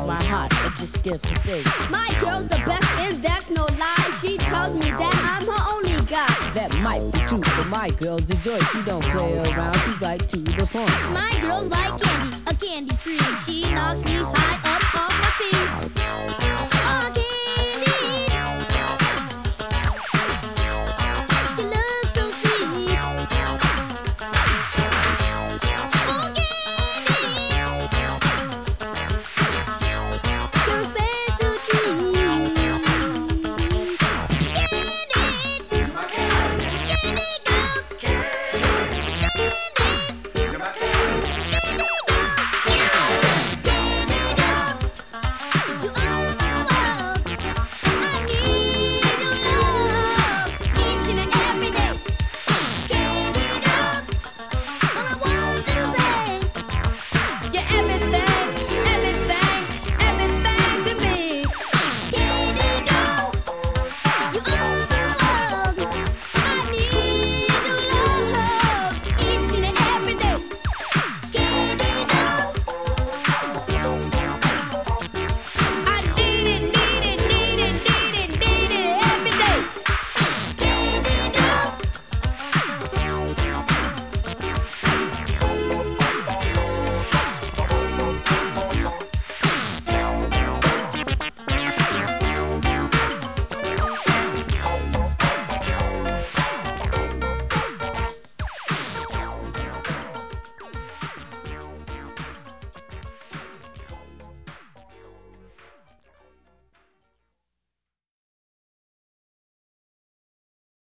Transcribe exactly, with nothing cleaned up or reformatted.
my heart, it just skipped a beat. My girl's the best and that's no lie. She tells me that I'm her only guy. That might be true, but my girl's a joy. She don't play around, she's right to the point. My girl's like candy, a candy tree. She knocks me high up off my feet. Oh,